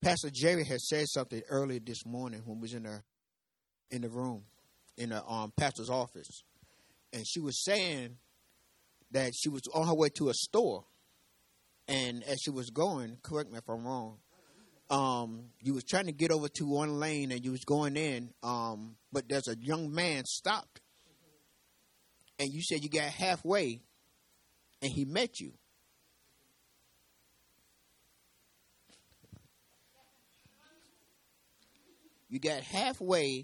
Pastor Jerry had said something earlier this morning when we was in the room, in the pastor's office. And she was saying that she was on her way to a store. And as she was going, correct me if I'm wrong, you was trying to get over to one lane and you was going in, but there's a young man stopped. And you said you got halfway and he met you. You got halfway.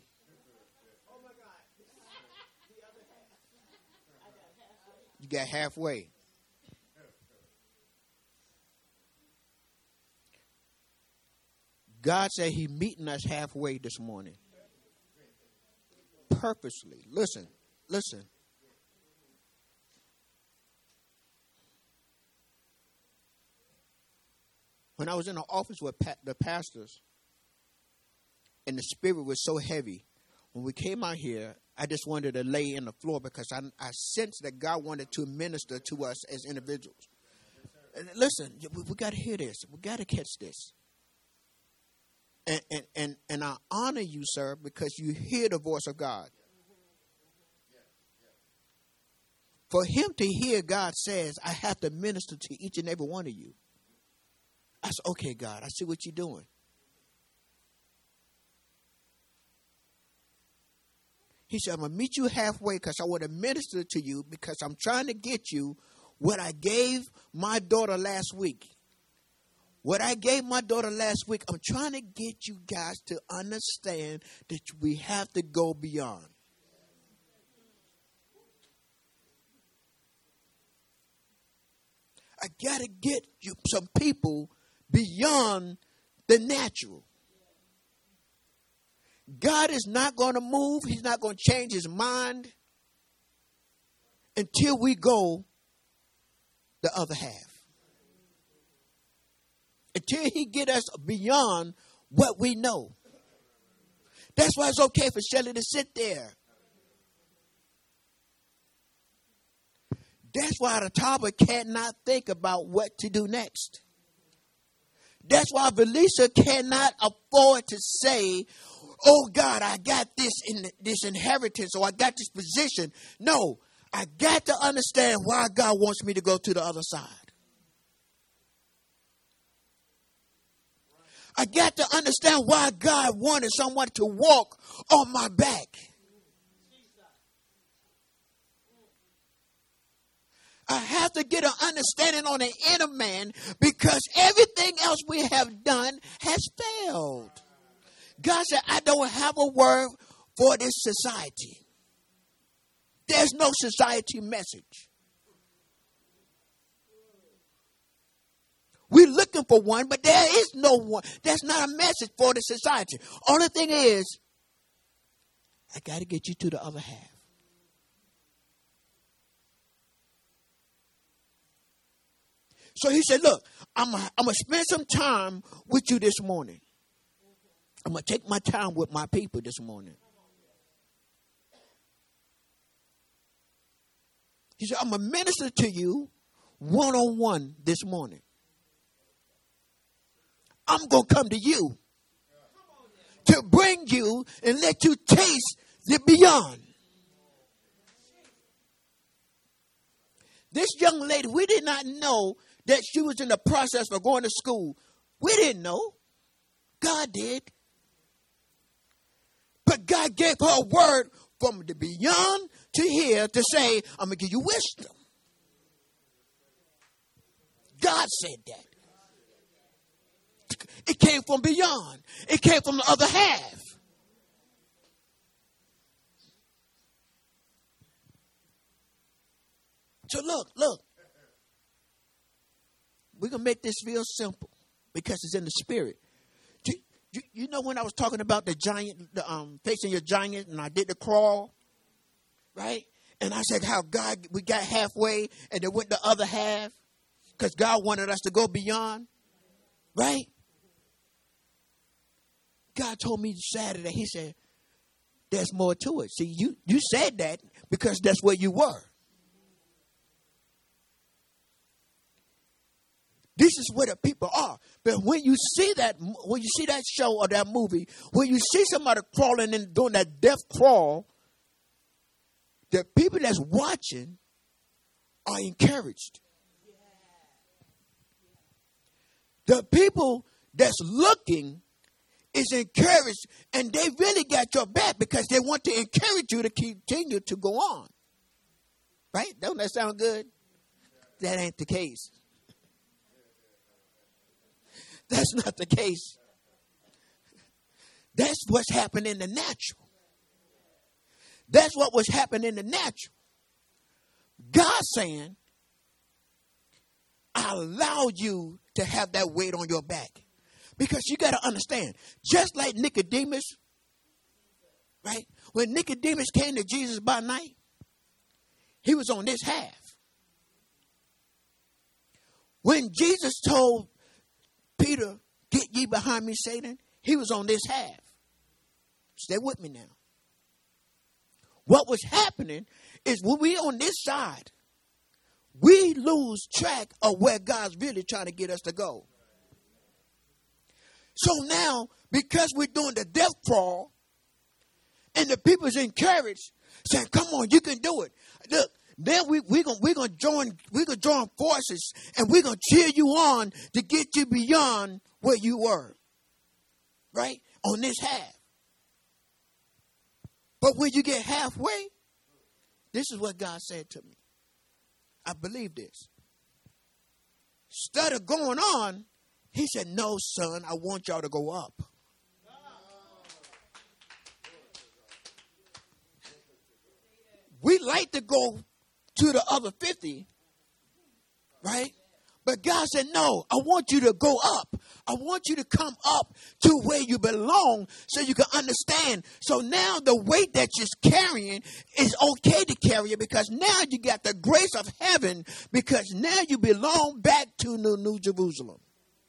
You got halfway. God said He meeting us halfway this morning. Purposely. Listen. When I was in the office with the pastors, and the spirit was so heavy, when we came out here, I just wanted to lay in the floor because I sensed that God wanted to minister to us as individuals. And listen, we got to hear this. We got to catch this. And I honor you, sir, because you hear the voice of God. For him to hear God says, I have to minister to each and every one of you. I said, okay, God, I see what you're doing. He said, I'm going to meet you halfway because I want to minister to you because I'm trying to get you what I gave my daughter last week. What I gave my daughter last week, I'm trying to get you guys to understand that we have to go beyond. I got to get you some people beyond the natural. God is not going to move. He's not going to change his mind until we go the other half. Until he get us beyond what we know. That's why it's okay for Shelley to sit there. That's why the toddler cannot think about what to do next. That's why Belisa cannot afford to say, oh God, I got this inheritance, or I got this position. No, I got to understand why God wants me to go to the other side. I got to understand why God wanted someone to walk on my back. I have to get an understanding on the inner man because everything else we have done has failed. God said, I don't have a word for this society. There's no society message. We're looking for one, but there is no one. There's not a message for the society. Only thing is, I got to get you to the other half. So he said, look, I'm going to spend some time with you this morning. I'm going to take my time with my people this morning. He said, I'm going to minister to you one-on-one this morning. I'm going to come to you to bring you and let you taste the beyond. This young lady, we did not know that she was in the process of going to school. We didn't know. God did. But God gave her a word from the beyond to here to say, I'm going to give you wisdom. God said that. It came from beyond. It came from the other half. So look. We're going to make this real simple because it's in the spirit. You know when I was talking about the giant, facing your giant, and I did the crawl, right? And I said how God, we got halfway and then went the other half because God wanted us to go beyond, right? God told me Saturday, he said, there's more to it. See, you said that because that's where you were. This is where the people are. But when you see that show or that movie, when you see somebody crawling and doing that death crawl, the people that's watching are encouraged. The people that's looking is encouraged, and they really got your back because they want to encourage you to continue to go on. Right? Don't that sound good? That ain't the case. That's not the case. That's what's happening in the natural. That's what was happening in the natural. God saying, I allowed you to have that weight on your back. Because you got to understand, just like Nicodemus, right? When Nicodemus came to Jesus by night, he was on this half. When Jesus told Peter, get ye behind me, Satan, he was on this half. Stay with me now. What was happening is when we on this side, we lose track of where God's really trying to get us to go. So now, because we're doing the death crawl, and the people's encouraged, saying, come on, you can do it. Look, then we're gonna join forces, and we're gonna cheer you on to get you beyond where you were. Right? On this half. But when you get halfway, this is what God said to me. I believe this. Instead of going on, he said, no, son, I want y'all to go up. We like to go to the other 50, right? But God said, no, I want you to go up. I want you to come up to where you belong so you can understand. So now the weight that you're carrying is okay to carry it because now you got the grace of heaven because now you belong back to New Jerusalem.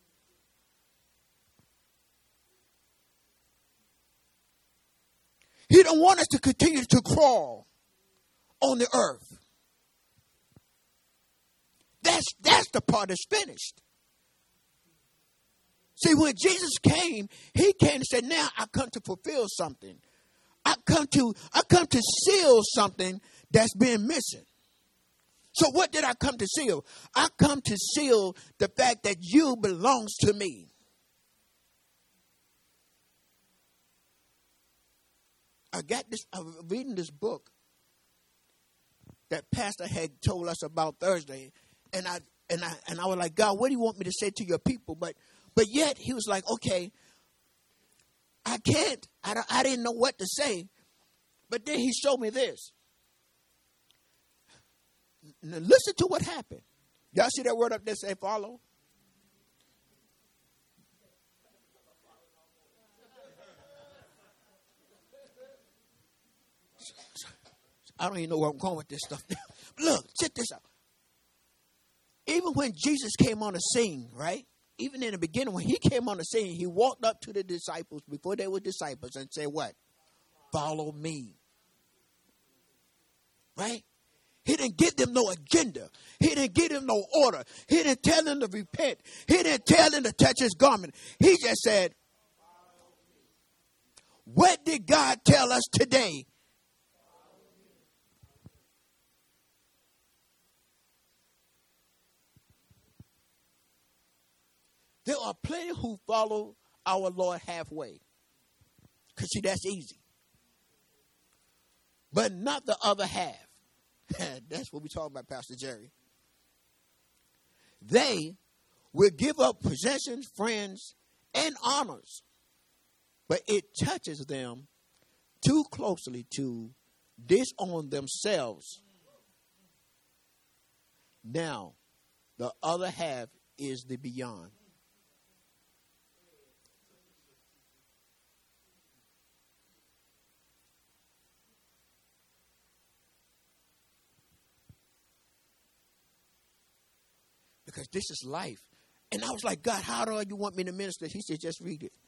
He don't want us to continue to crawl on the earth. That's the part that's finished. See, when Jesus came, he came and said, now I come to fulfill something. I come to seal something that's been missing. So what did I come to seal? I come to seal the fact that you belongs to me. I'm reading this book that Pastor had told us about Thursday, and I was like, God, what do you want me to say to your people? But yet he was like, okay, I didn't know what to say. But then he showed me this. Now listen to what happened. Y'all see that word up there say follow? I don't even know where I'm going with this stuff now. Look, check this out. Even when Jesus came on the scene, right? Even in the beginning, when he came on the scene, he walked up to the disciples before they were disciples and said what? Follow me. Right? He didn't give them no agenda. He didn't give them no order. He didn't tell them to repent. He didn't tell them to touch his garment. He just said, what did God tell us today? There are plenty who follow our Lord halfway. Because, see, that's easy. But not the other half. That's what we're talking about, Pastor Jerry. They will give up possessions, friends, and honors. But it touches them too closely to disown themselves. Now, the other half is the beyond. Because this is life. And I was like, God, how do you want me to minister? He said, just read it.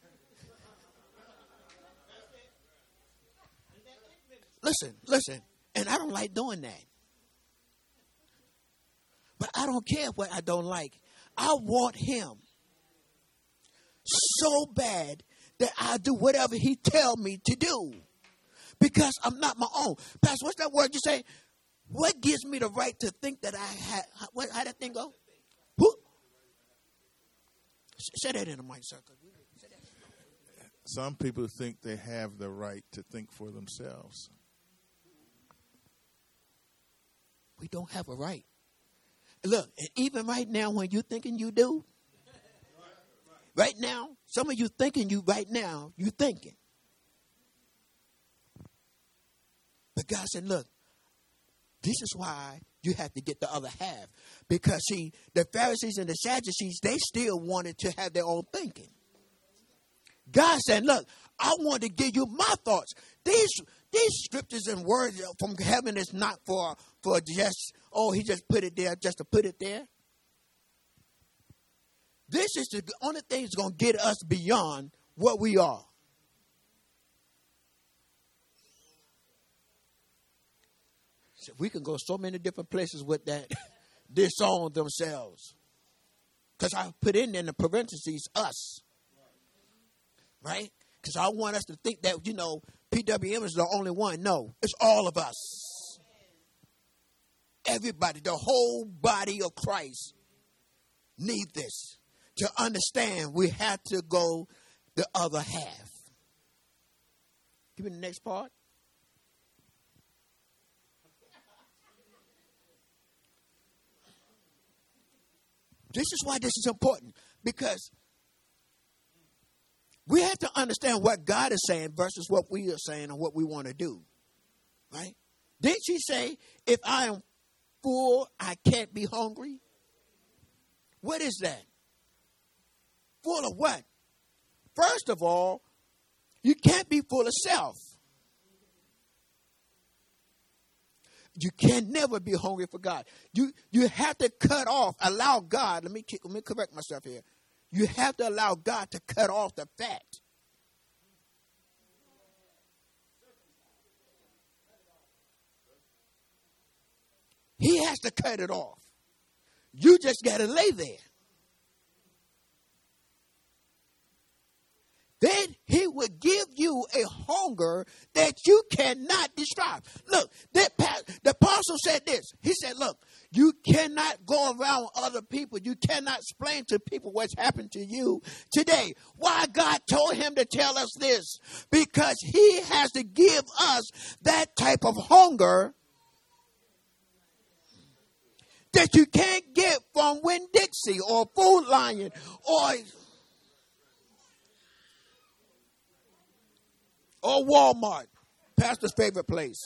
Listen. And I don't like doing that. But I don't care what I don't like. I want him so bad that I do whatever he tell me to do because I'm not my own. Pastor, what's that word you say? What gives me the right to think that I had? How that thing go? Who? Say that in the mic, sir. Some people think they have the right to think for themselves. We don't have a right. Look, and even right now when you're thinking you do, right now, some of you thinking you right now, you thinking. But God said, look, this is why you have to get the other half. Because, see, the Pharisees and the Sadducees, they still wanted to have their own thinking. God said, look, I want to give you my thoughts. These scriptures and words from heaven is not for just, he just put it there just to put it there. This is the only thing that's going to get us beyond what we are. So we can go so many different places with that, disown themselves. Because I put in the parentheses, us. Right? Because I want us to think that, PWM is the only one. No, it's all of us. Everybody, the whole body of Christ need this. To understand, we have to go the other half. Give me the next part. This is why this is important. Because we have to understand what God is saying versus what we are saying and what we want to do. Right? Didn't she say, if I am full, I can't be hungry? What is that? Full of what? First of all, you can't be full of self. You can never be hungry for God. You have to cut off, allow God. Let me correct myself here. You have to allow God to cut off the fat. He has to cut it off. You just got to lay there. Then he will give you a hunger that you cannot describe. Look, the apostle said this. He said, look, you cannot go around other people. You cannot explain to people what's happened to you today. Why God told him to tell us this? Because he has to give us that type of hunger that you can't get from Winn-Dixie or Food Lion or Walmart, pastor's favorite place.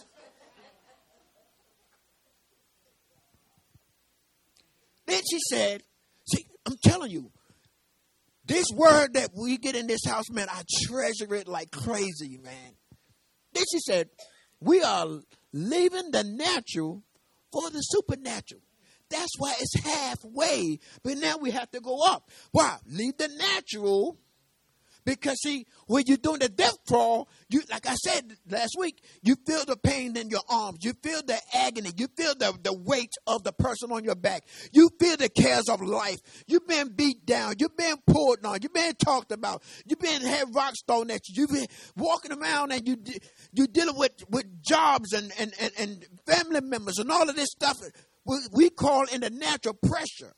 Then she said, see, I'm telling you, this word that we get in this house, man, I treasure it like crazy, man. Then she said, we are leaving the natural for the supernatural. That's why it's halfway, but now we have to go up. Why? Leave the natural. Because, see, when you're doing the death crawl, like I said last week, you feel the pain in your arms. You feel the agony. You feel the weight of the person on your back. You feel the cares of life. You've been beat down. You've been pulled on. You've been talked about. You've been had rocks thrown at you. You've been walking around and you're dealing with jobs and family members and all of this stuff. We call in the natural pressure.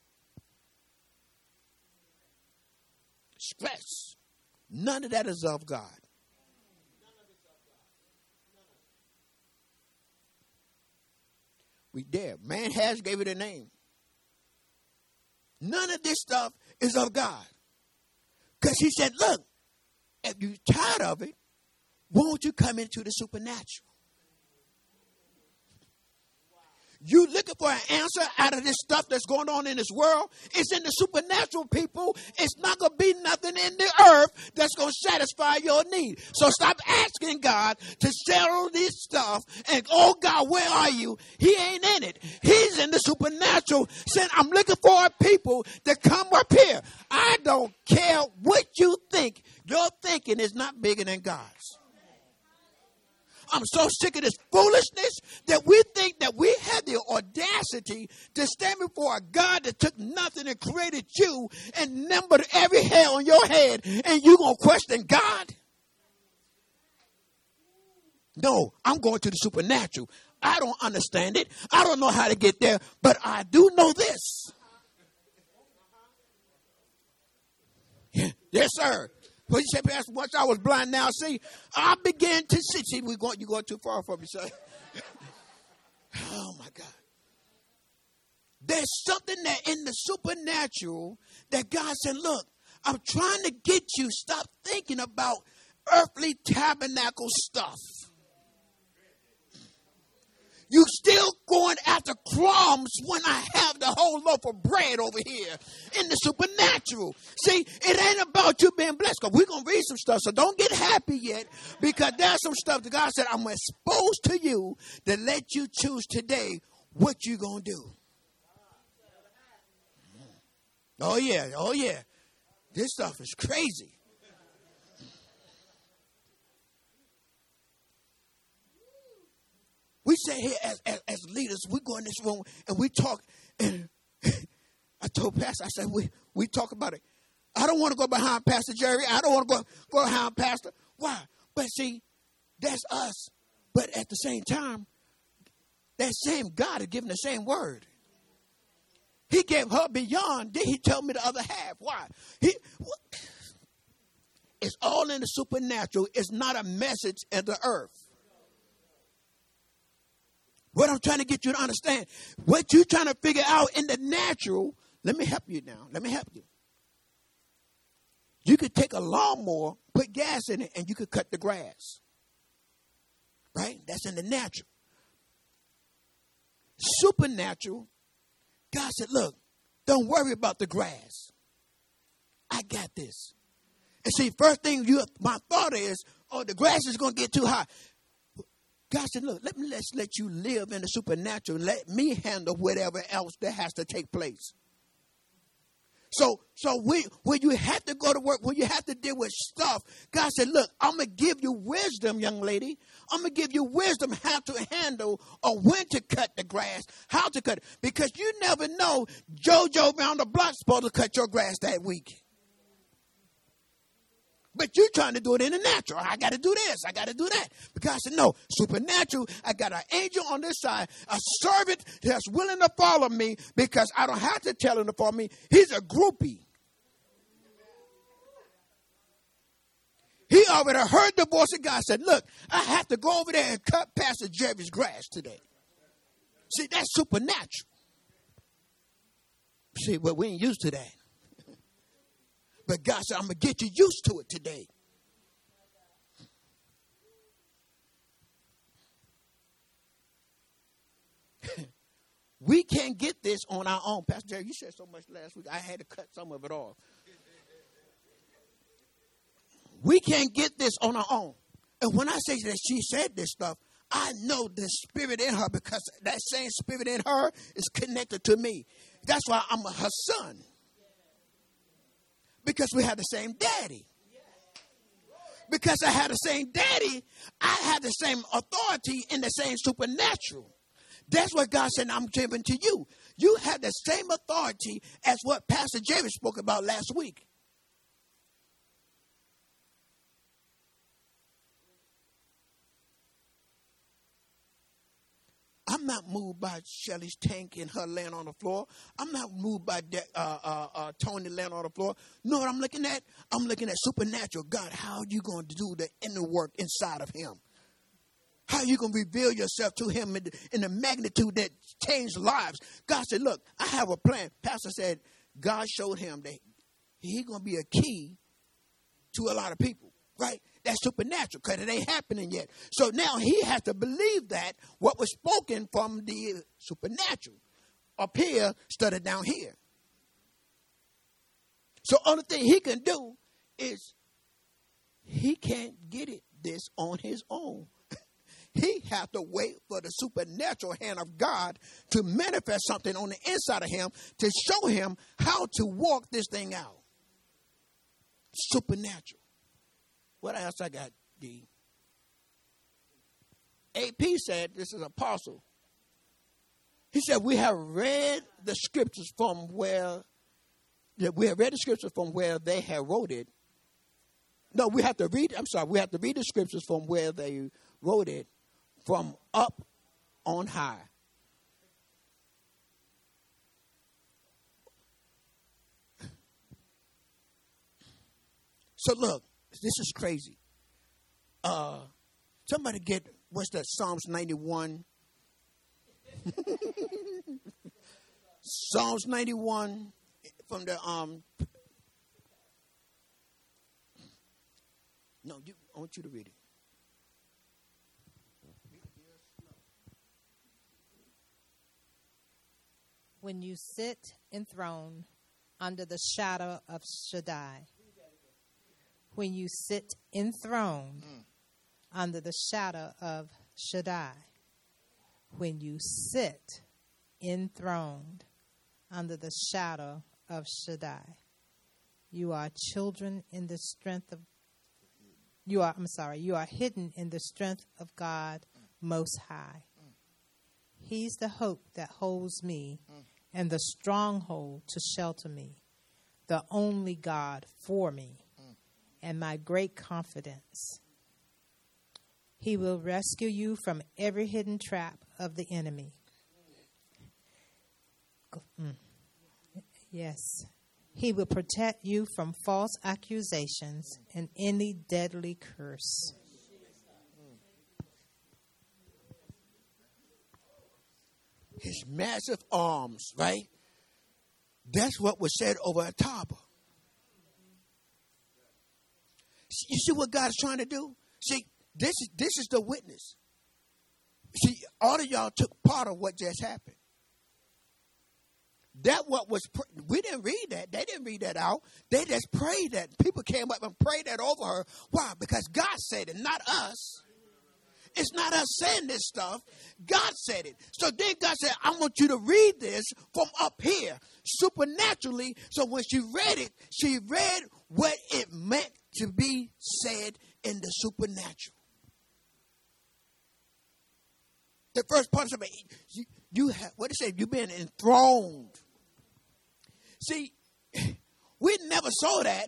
Stress. None of that is of God. We dare. Man has gave it a name. None of this stuff is of God. Because he said, look, if you're tired of it, won't you come into the supernatural? You looking for an answer out of this stuff that's going on in this world? It's in the supernatural, people. It's not going to be nothing in the earth that's going to satisfy your need. So stop asking God to settle this stuff and, oh, God, where are you? He ain't in it. He's in the supernatural. Saying, I'm looking for a people to come up here. I don't care what you think. Your thinking is not bigger than God's. I'm so sick of this foolishness that we think that we have the audacity to stand before a God that took nothing and created you and numbered every hair on your head, and you going to question God? No, I'm going to the supernatural. I don't understand it. I don't know how to get there, but I do know this. Yeah, yes, sir. What you say, Pastor? Once I was blind, now see. I began to see. See, you're going too far for me, sir. Oh, my God. There's something that in the supernatural that God said, look, I'm trying to get you. Stop thinking about earthly tabernacle stuff. You still going after crumbs when I have the whole loaf of bread over here in the supernatural. See, it ain't about you being blessed. Because we're going to read some stuff, so don't get happy yet. Because there's some stuff that God said, I'm going to expose to you to let you choose today what you're going to do. Oh, yeah. Oh, yeah. This stuff is crazy. We say here as leaders, we go in this room and we talk. And I told Pastor, I said, we talk about it. I don't want to go behind Pastor Jerry. I don't want to go behind Pastor. Why? But see, that's us. But at the same time, that same God is giving the same word. He gave her beyond. Then he told me the other half. Why? It's all in the supernatural. It's not a message in the earth. What I'm trying to get you to understand, what you're trying to figure out in the natural, let me help you now. Let me help you. You could take a lawnmower, put gas in it, and you could cut the grass. Right? That's in the natural. Supernatural, God said, look, don't worry about the grass. I got this. And see, first thing my thought is, oh, the grass is going to get too high. God said, look, let's let you live in the supernatural. Let me handle whatever else that has to take place. So when you have to go to work, when you have to deal with stuff, God said, look, I'm going to give you wisdom, young lady. I'm going to give you wisdom how to handle or when to cut the grass, how to cut it. Because you never know, JoJo around the block supposed to cut your grass that week. But you're trying to do it in the natural. I got to do this. I got to do that. But God said, no, supernatural. I got an angel on this side, a servant that's willing to follow me because I don't have to tell him to follow me. He's a groupie. He already heard the voice of God. Said, look, I have to go over there and cut Pastor Jerry's grass today. See, that's supernatural. See, but we ain't used to that. But God said, I'm going to get you used to it today. We can't get this on our own. Pastor Jerry, you said so much last week. I had to cut some of it off. We can't get this on our own. And when I say that she said this stuff, I know the spirit in her because that same spirit in her is connected to me. That's why I'm her son. Because we have the same daddy. Because I have the same daddy, I have the same authority in the same supernatural. That's what God said I'm giving to you. You have the same authority as what Pastor Jerry spoke about last week. I'm not moved by Shelly's tank and her laying on the floor. I'm not moved by Tony laying on the floor. No, what I'm looking at supernatural. God, how are you going to do the inner work inside of him? How are you going to reveal yourself to him in the magnitude that changed lives? God said, look, I have a plan. Pastor said, God showed him that he's going to be a key to a lot of people, right? That's supernatural because it ain't happening yet. So now he has to believe that what was spoken from the supernatural up here started down here. So only thing he can do is he can't get this on his own. He has to wait for the supernatural hand of God to manifest something on the inside of him to show him how to walk this thing out. Supernatural. What else I got, D? AP said, this is apostle. He said, we have read the scriptures from where they have wrote it. No, we have to read the scriptures from where they wrote it from up on high. So look, this is crazy. Somebody get, what's that, Psalms 91? Psalms 91 from the no, I want you to read it. When you sit enthroned under the shadow of Shaddai. When you sit enthroned under the shadow of Shaddai. When you sit enthroned under the shadow of Shaddai. You are children in the strength of you are hidden in the strength of God Most High. He's the hope that holds me and the stronghold to shelter me, the only God for me and my great confidence. He will rescue you from every hidden trap of the enemy. Yes. He will protect you from false accusations and any deadly curse. His massive arms, right? That's what was said over a top. You see what God is trying to do? See, this is the witness. See, all of y'all took part of what just happened. That what was, we didn't read that. They didn't read that out. They just prayed that. People came up and prayed that over her. Why? Because God said it, not us. It's not us saying this stuff. God said it. So then God said, I want you to read this from up here, supernaturally. So when she read what it meant to be said in the supernatural. The first part of it, you have, what it say? You've been enthroned. See, we never saw that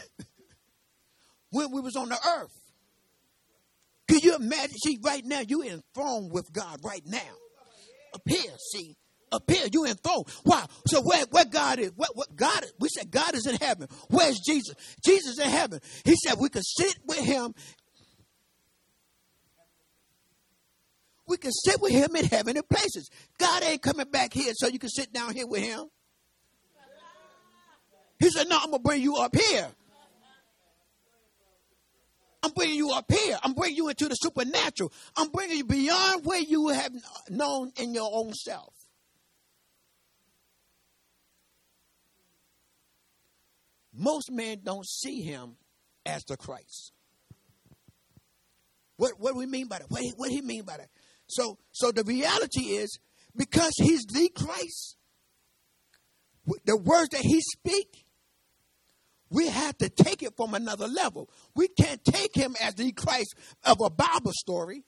when we was on the earth. Can you imagine? See, right now, you enthroned with God right now. Up here, see. Up here, you enthroned. Why? So where God is, what God is, we said God is in heaven. Where's Jesus? Jesus is in heaven. He said we could sit with him. We can sit with him in heavenly places. God ain't coming back here so you can sit down here with him. He said, no, I'm going to bring you up here. I'm bringing you up here. I'm bringing you into the supernatural. I'm bringing you beyond where you have known in your own self. Most men don't see him as the Christ. What do we mean by that? What do he mean by that? So the reality is, because he's the Christ, the words that he speaks, we have to take it from another level. We can't take him as the Christ of a Bible story.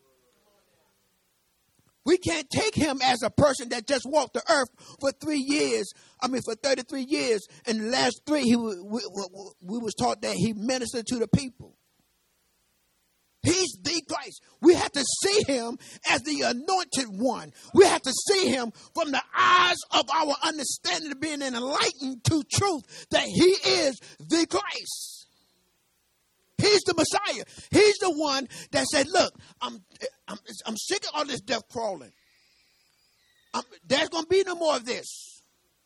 We can't take him as a person that just walked the earth for 3 years. For 33 years. And the last 3, we was taught that he ministered to the people. He's the Christ. We have to see him as the anointed one. We have to see him from the eyes of our understanding, of being enlightened to truth, that he is the Christ. He's the Messiah. He's the one that said, look, I'm sick of all this death crawling. There's going to be no more of this.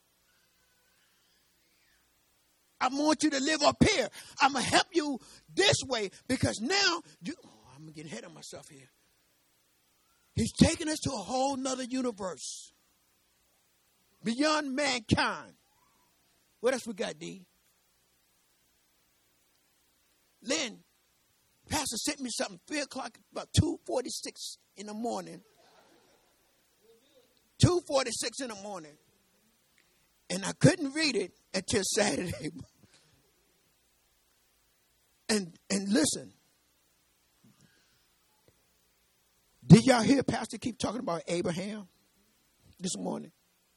I want you to live up here. I'm going to help you this way, because now I'm getting ahead of myself here. He's taking us to a whole nother universe beyond mankind. What else we got, D? Lynn, Pastor sent me something 3 o'clock, about 2:46 in the morning. 2:46 in the morning. And I couldn't read it until Saturday. And listen, Did y'all hear Pastor keep talking about Abraham this morning?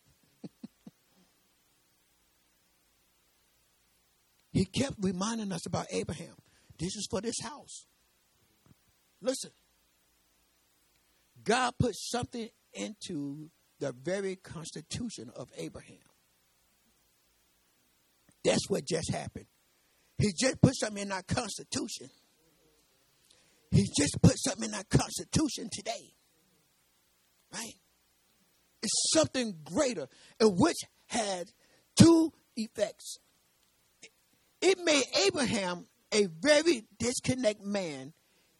He kept reminding us about Abraham. This is for this house. Listen. God put something into the very constitution of Abraham. That's what just happened. He just put something in our constitution. He just put something in our constitution today. Right? It's something greater, and which had two effects. It made Abraham a very discontent man.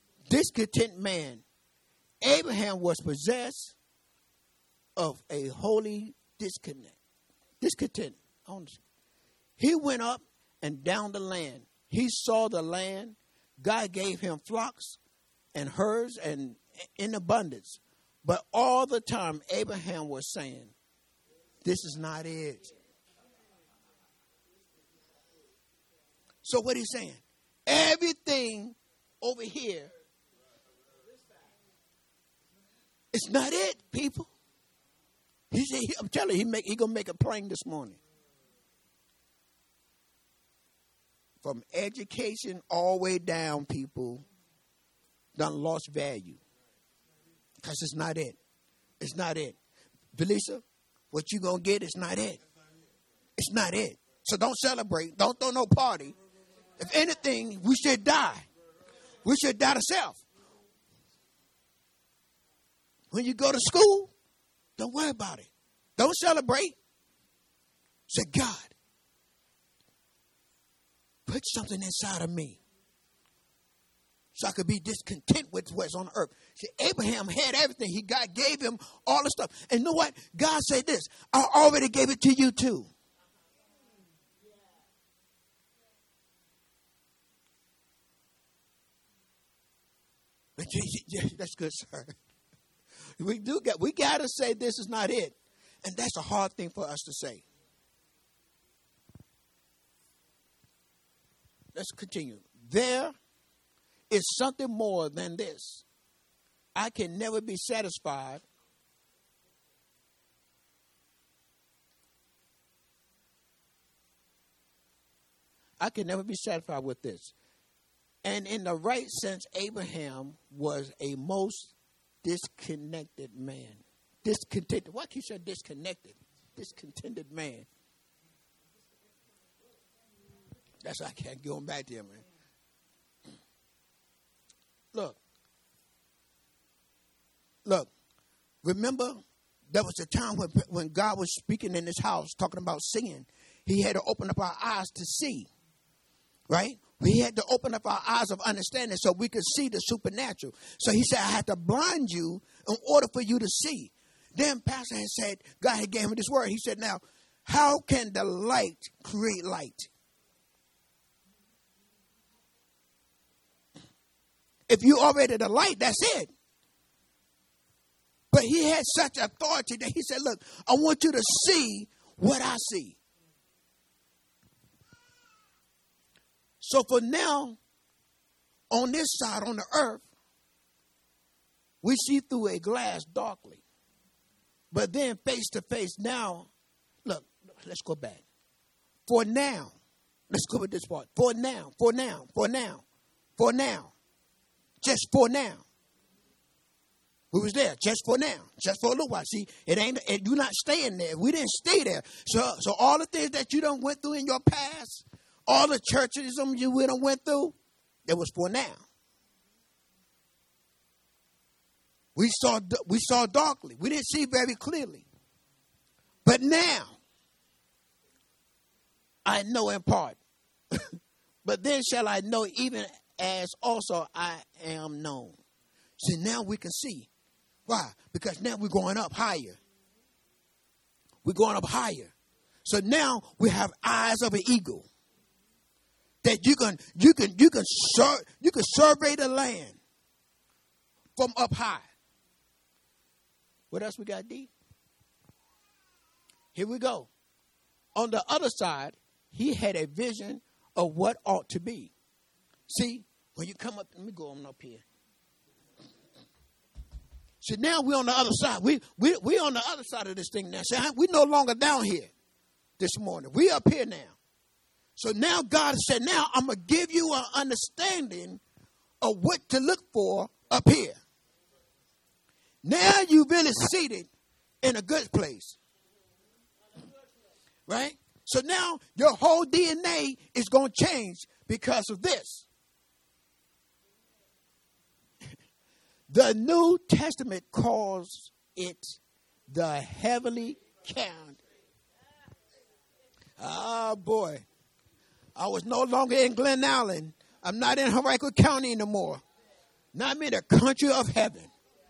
Abraham was possessed of a holy discontent. He went up and down the land. He saw the land. God gave him flocks and herds and in abundance. But all the time, Abraham was saying, this is not it. So what he's saying, everything over here, it's not it, people. He said, I'm telling you, he gonna make it plain this morning. From education all the way down, people done lost value. Because it's not it. It's not it. Belisa, what you gonna get is not it. It's not it. So don't celebrate. Don't throw no party. If anything, we should die. We should die to self. When you go to school, don't worry about it. Don't celebrate. Say, God, put something inside of me so I could be discontent with what's on earth. See, Abraham had everything. God gave him all the stuff. And you know what? God said this, I already gave it to you too. That's good, sir. We got to say this is not it. And that's a hard thing for us to say. Let's continue. There is something more than this. I can never be satisfied. I can never be satisfied with this. And in the right sense, Abraham was a most disconnected man. Discontented. Why keep saying disconnected? Discontented man. That's why I can't go back there, man. Look. Remember, there was a time when God was speaking in this house, talking about sin. He had to open up our eyes to see, right? We had to open up our eyes of understanding so we could see the supernatural. So he said, I had to blind you in order for you to see. Then Pastor had said, God had gave him this word. He said, now, how can the light create light? If you already the light, that's it. But he had such authority that he said, look, I want you to see what I see. So for now, on this side, on the earth, we see through a glass darkly. But then face to face now, look, let's go back. For now, let's go with this part. For now. Just for now. We was there just for now, just for a little while. See, you're not staying there. We didn't stay there. So all the things that you done went through in your past, all the churchism you went through, it was for now. We saw darkly. We didn't see very clearly. But now, I know in part. But then shall I know even as also I am known. See, now we can see. Why? Because now we're going up higher. We're going up higher. So now we have eyes of an eagle. That you can survey the land from up high. What else we got, D? Here we go. On the other side, he had a vision of what ought to be. See, when you come up, let me go on up here. See, now we're on the other side. We on the other side of this thing now. See, we're no longer down here this morning. We up here now. So now God said, now I'm going to give you an understanding of what to look for up here. Now you've been seated in a good place. Right? So now your whole DNA is going to change because of this. The New Testament calls it the heavenly count. Oh, boy. I was no longer in Glen Allen. I'm not in Henrico County anymore. Now I'm in the country of heaven.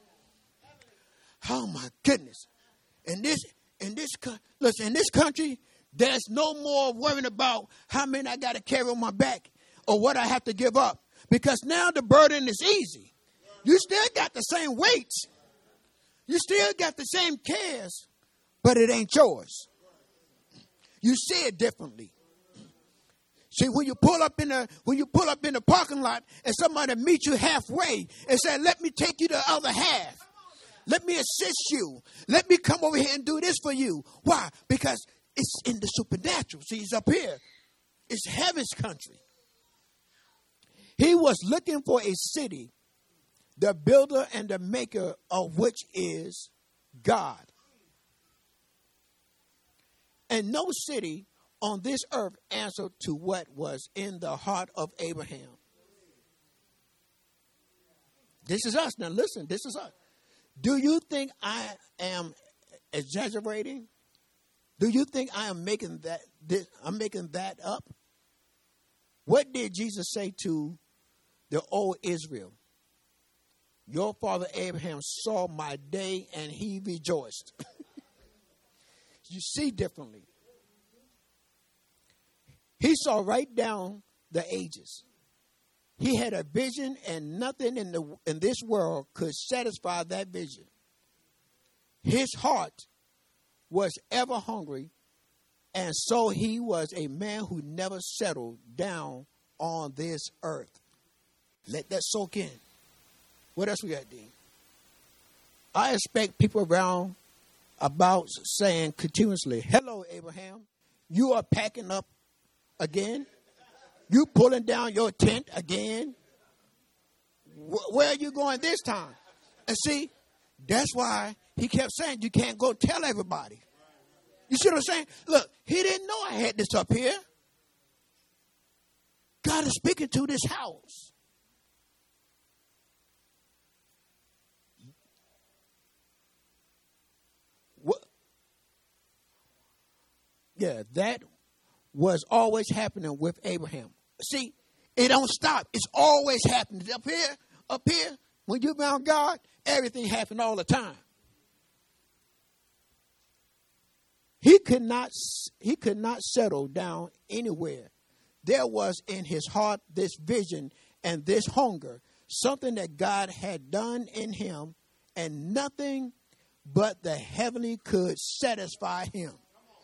Oh, my goodness. In this country, there's no more worrying about how many I got to carry on my back or what I have to give up. Because now the burden is easy. You still got the same weights. You still got the same cares, but it ain't yours. You see it differently. See, when you pull up in the parking lot and somebody meets you halfway and say, let me take you to the other half. Let me assist you. Let me come over here and do this for you. Why? Because it's in the supernatural. See, he's up here. It's heaven's country. He was looking for a city, the builder and the maker of which is God. And no city on this earth answered to what was in the heart of Abraham. This is us. Now listen, this is us. Do you think I am exaggerating? Do you think I am making that up? What did Jesus say to the old Israel? Your father Abraham saw my day and he rejoiced. You see differently. He saw right down the ages. He had a vision, and nothing in this world could satisfy that vision. His heart was ever hungry, and so he was a man who never settled down on this earth. Let that soak in. What else we got, Dean? I expect people around about saying continuously, hello, Abraham, you are packing up again? You pulling down your tent again? Where are you going this time? And see, that's why he kept saying you can't go tell everybody. You see what I'm saying? Look, he didn't know I had this up here. God is speaking to this house. What? Yeah, that was always happening with Abraham. See, it don't stop. It's always happening. Up here, when you're around God, everything happened all the time. He could not settle down anywhere. There was in his heart this vision and this hunger, something that God had done in him, and nothing but the heavenly could satisfy him.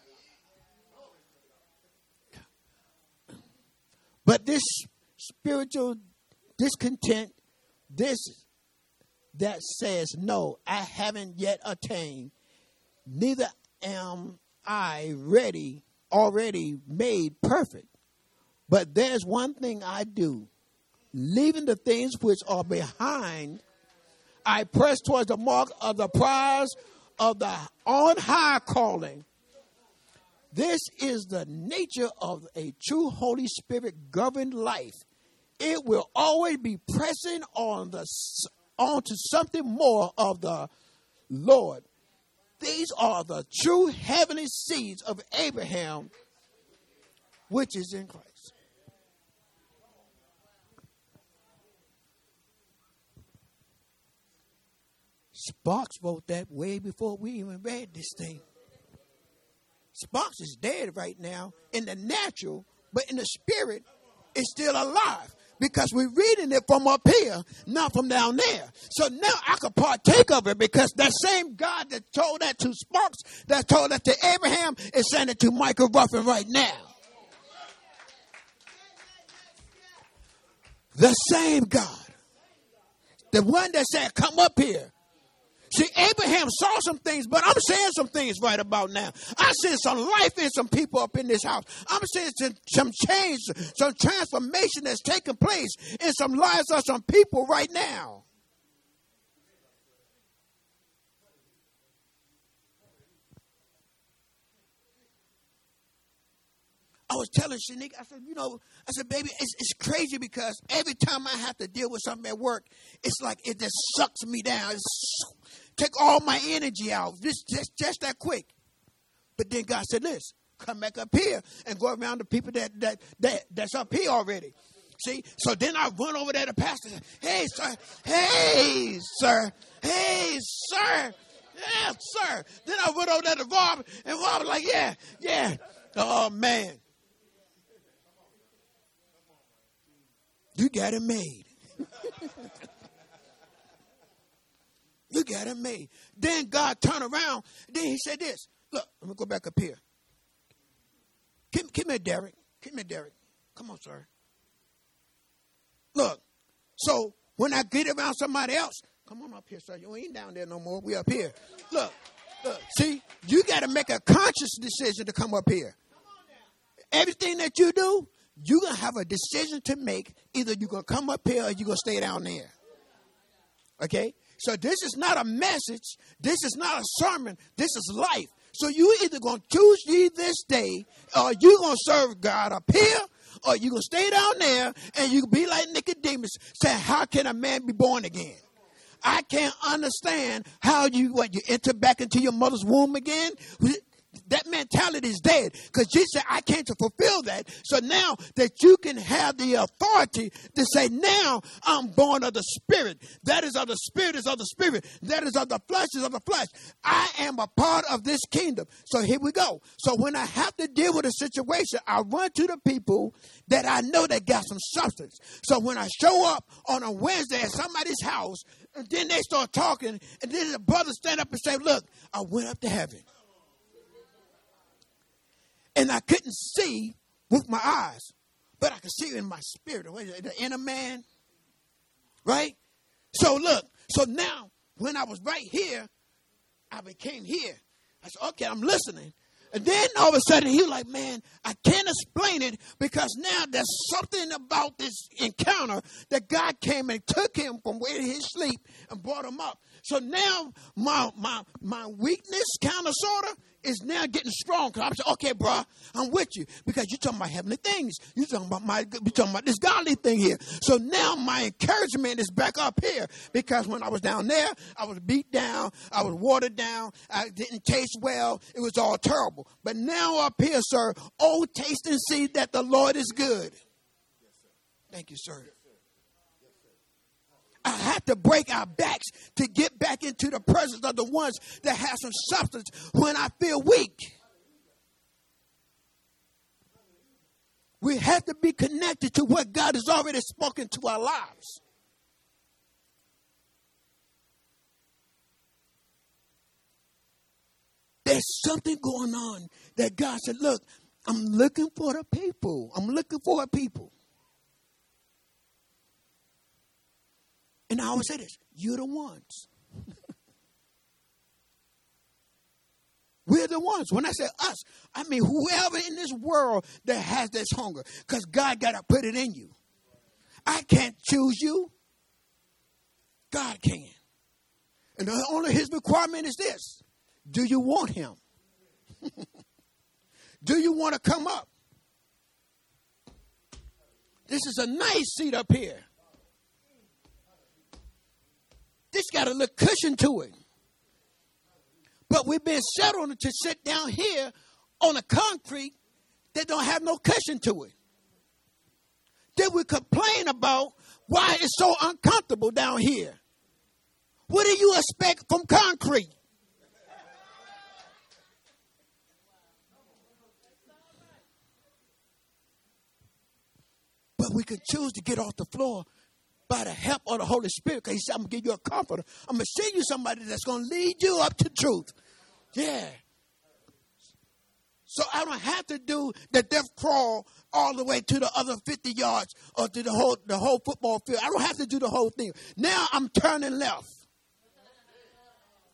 But this spiritual discontent, this that says, no, I haven't yet attained, neither am I already made perfect. But there's one thing I do, leaving the things which are behind, I press towards the mark of the prize of the on high calling. This is the nature of a true Holy Spirit governed life. It will always be pressing onto something more of the Lord. These are the true heavenly seeds of Abraham, which is in Christ. Sparks wrote that way before we even read this thing. Sparks is dead right now in the natural, but in the spirit, it's still alive. Because we're reading it from up here, not from down there. So now I can partake of it because that same God that told that to Sparks, that told that to Abraham, is saying it to Michael Ruffin right now. The same God. The one that said, come up here. See, Abraham saw some things, but I'm saying some things right about now. I'm seeing some life in some people up in this house. I'm seeing some change, some transformation that's taking place in some lives of some people right now. I was telling Shanique, I said, baby, it's crazy because every time I have to deal with something at work, it's like it just sucks me down. Take all my energy out, just that quick. But then God said this, come back up here and go around the people that's up here already. See, so then I run over there to the pastor and say, hey, sir, hey, sir, hey, sir, yeah, sir. Then I went over there to Rob, and Rob was like, yeah. Oh, man. You got it made. You got it made. Then God turned around. Then he said this. Look, let me go back up here. Come here, Derek. Come here, Derek. Come on, sir. Look, so when I get around somebody else, come on up here, sir. You ain't down there no more. We up here. Look. See, you got to make a conscious decision to come up here. Everything that you do, you're going to have a decision to make. Either you're going to come up here or you're going to stay down there. Okay? So this is not a message. This is not a sermon. This is life. So you either going to choose ye this day, or you're going to serve God up here, or you're going to stay down there, and you can be like Nicodemus, saying, how can a man be born again? I can't understand how you enter back into your mother's womb again. That mentality is dead, because Jesus said, I came to fulfill that. So now that you can have the authority to say, now I'm born of the Spirit. That is of the Spirit, is of the Spirit. That is of the flesh, is of the flesh. I am a part of this kingdom. So here we go. So when I have to deal with a situation, I run to the people that I know that got some substance. So when I show up on a Wednesday at somebody's house, and then they start talking, and then the brother stand up and say, look, I went up to heaven. And I couldn't see with my eyes, but I could see in my spirit, the inner man, right? So look, so now when I was right here, I became here. I said, okay, I'm listening. And then all of a sudden he was like, man, I can't explain it, because now there's something about this encounter that God came and took him from where he sleep and brought him up. So now my weakness, kind of, sort of, is now getting strong. Because I'm saying, okay, bro, I'm with you, because you're talking about heavenly things. You're talking about this godly thing here. So now my encouragement is back up here, because when I was down there, I was beat down, I was watered down, I didn't taste well, it was all terrible. But now up here, sir, oh, taste and see that the Lord is good. Thank you, sir. I have to break our backs to get back into the presence of the ones that have some substance when I feel weak. We have to be connected to what God has already spoken to our lives. There's something going on that God said, look, I'm looking for the people. I'm looking for a people. And I always say this, you're the ones. We're the ones. When I say us, I mean whoever in this world that has this hunger, because God got to put it in you. I can't choose you. God can. And only his requirement is this. Do you want him? Do you want to come up? This is a nice seat up here. This got a little cushion to it. But we've been settled to sit down here on a concrete that don't have no cushion to it. Then we complain about why it's so uncomfortable down here. What do you expect from concrete? But we can choose to get off the floor by the help of the Holy Spirit. Because he said, I'm going to give you a comforter. I'm going to send you somebody that's going to lead you up to truth. Yeah. So I don't have to do the death crawl all the way to the other 50 yards or to the whole football field. I don't have to do the whole thing. Now I'm turning left.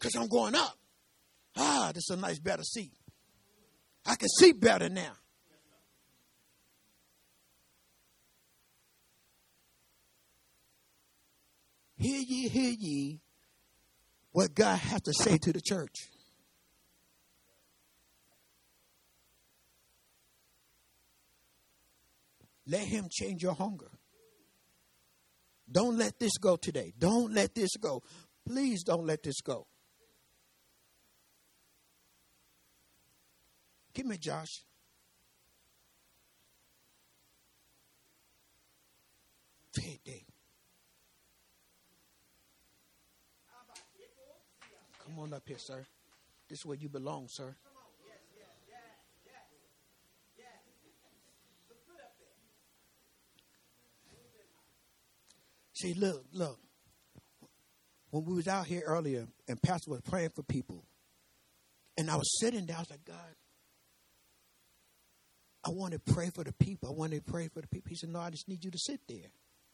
because I'm going up. This is a nice, better seat. I can see better now. Hear ye, what God has to say to the church. Let him change your hunger. Don't let this go today. Don't let this go. Please don't let this go. Give me Josh. Come on up here, sir. This is where you belong, sir. See, look. When we was out here earlier and Pastor was praying for people, and I was sitting there, I was like, God, I want to pray for the people. He said, no, I just need you to sit there.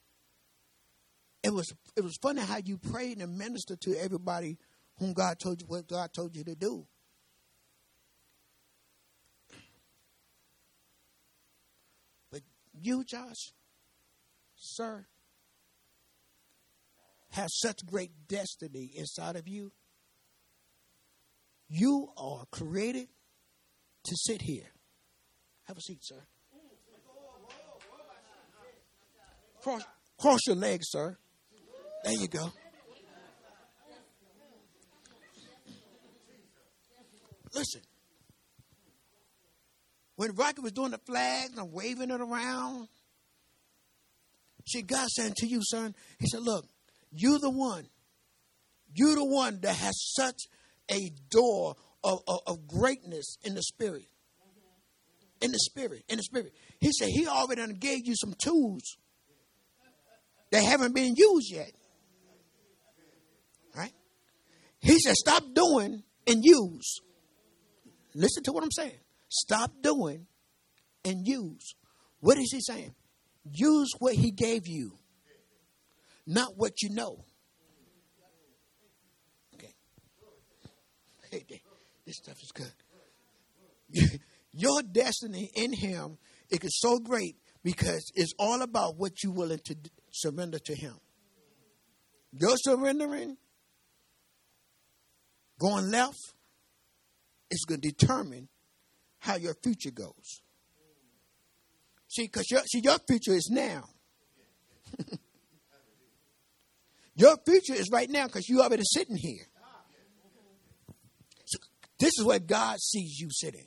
It was funny how you prayed and ministered to everybody whom God told you what God told you to do. But you, Josh, sir, have such great destiny inside of you. You are created to sit here. Have a seat, sir. Cross your legs, sir. There you go. Listen. When Rocky was doing the flags and waving it around, see, God said to you, son, he said, look, you're the one that has such a door of greatness in the spirit. In the spirit. He said he already done gave you some tools that haven't been used yet. Right? He said stop doing and use. Listen to what I'm saying. Stop doing and use. What is he saying? Use what he gave you, not what you know. Okay. Hey, this stuff is good. Your destiny in him is so great because it's all about what you're willing to surrender to him. Your surrendering, going left, is going to determine how your future goes. See, because your future is now. Your future is right now because you're already sitting here. So this is where God sees you sitting.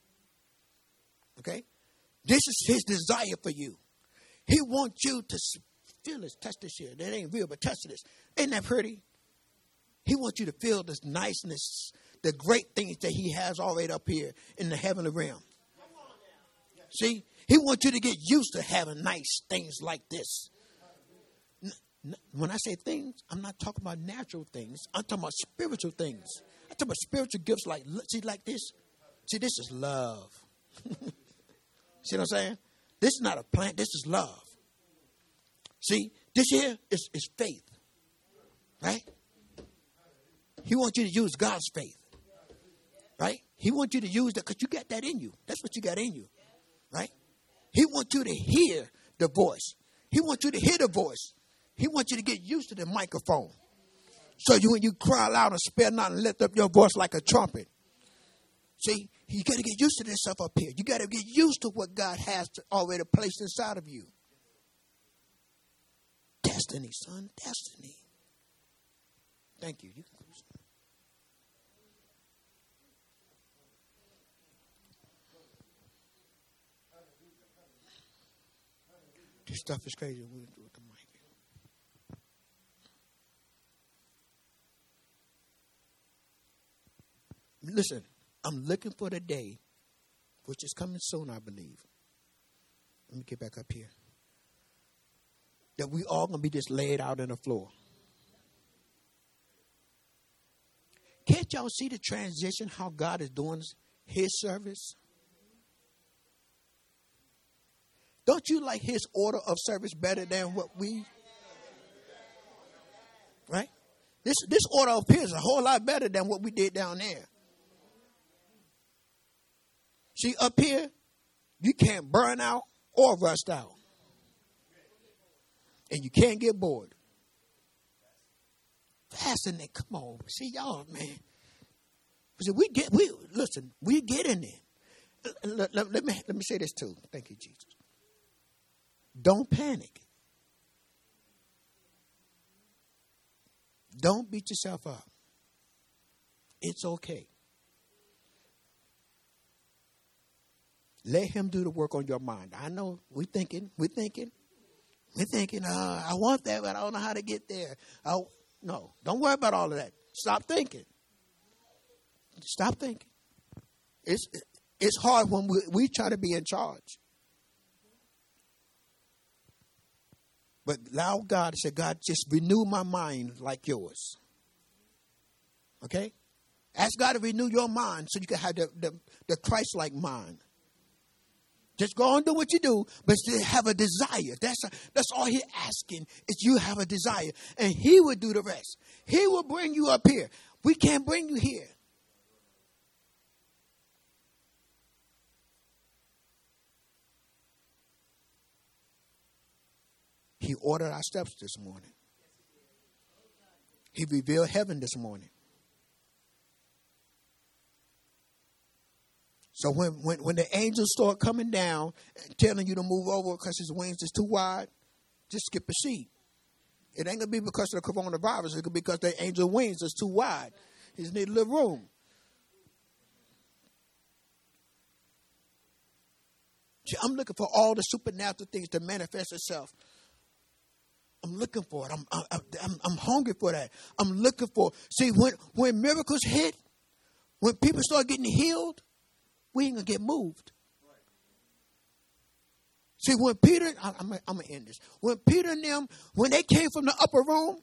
Okay? This is his desire for you. He wants you to feel this. Touch this here. That ain't real, but touch this. Ain't that pretty? He wants you to feel this niceness, the great things that he has already up here in the heavenly realm. See? He wants you to get used to having nice things like this. When I say things, I'm not talking about natural things. I'm talking about spiritual things. I'm talking about spiritual gifts like this. See, this is love. See what I'm saying? This is not a plant. This is love. See, this here is faith. Right? He wants you to use God's faith. Right? He wants you to use that because you got that in you. That's what you got in you. Right? He wants you to hear the voice. He wants you to hear the voice. He wants you to get used to the microphone. So when you cry loud and spare not and lift up your voice like a trumpet. See, you got to get used to this stuff up here. You got to get used to what God has already placed inside of you. Destiny, son, destiny. Thank you. You can close. This stuff is crazy. We'll do with the mic. Listen, I'm looking for the day, which is coming soon, I believe. Let me get back up here. That we all going to be just laid out on the floor. Can't y'all see the transition, how God is doing his service? Don't you like his order of service better than what we? Right? This order up here is a whole lot better than what we did down there. See, up here, you can't burn out or rust out. And you can't get bored. Fascinating. Come on. See, y'all, man. See, we get in there. Let me say this too. Thank you, Jesus. Don't panic. Don't beat yourself up. It's okay. Let him do the work on your mind. I know we're thinking, I want that, but I don't know how to get there. No, don't worry about all of that. Stop thinking. Stop thinking. It's hard when we try to be in charge. But allow God to say, God, just renew my mind like yours. Okay? Ask God to renew your mind so you can have the Christ-like mind. Just go and do what you do, but still have a desire. That's all he's asking is you have a desire. And he will do the rest. He will bring you up here. We can't bring you here. He ordered our steps this morning. He revealed heaven this morning. So when the angels start coming down and telling you to move over because his wings is too wide, just skip a seat. It ain't going to be because of the coronavirus. It's going to be because the angel wings is too wide. He just need a little room. See, I'm looking for all the supernatural things to manifest itself. I'm looking for it. I'm hungry for that. I'm looking for. See, when miracles hit, when people start getting healed, we ain't gonna get moved. See, when Peter, I'm gonna end this. When Peter and them, when they came from the upper room,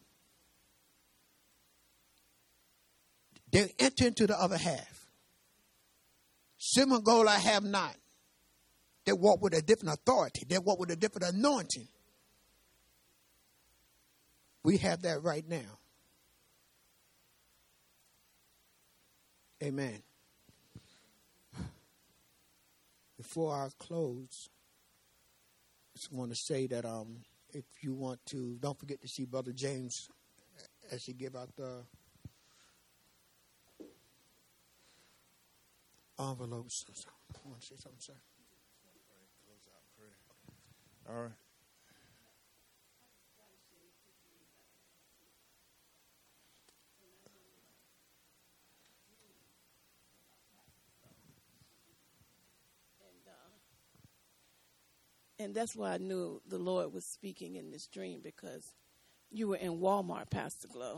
they entered into the other half. Simon goal I have not. They walk with a different authority. They walk with a different anointing. We have that right now. Amen. Before I close, I just want to say that if you want to, don't forget to see Brother James as he give out the envelopes. I want to say something, sir. Close out prayer. All right. And that's why I knew the Lord was speaking in this dream, because you were in Walmart, Pastor Glow.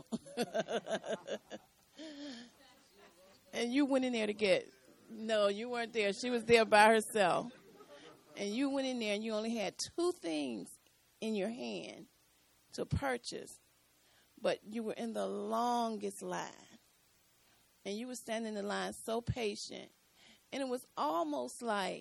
And you went in there to get, no, you weren't there. She was there by herself. And you went in there and you only had 2 things in your hand to purchase. But you were in the longest line. And you were standing in the line so patient. And it was almost like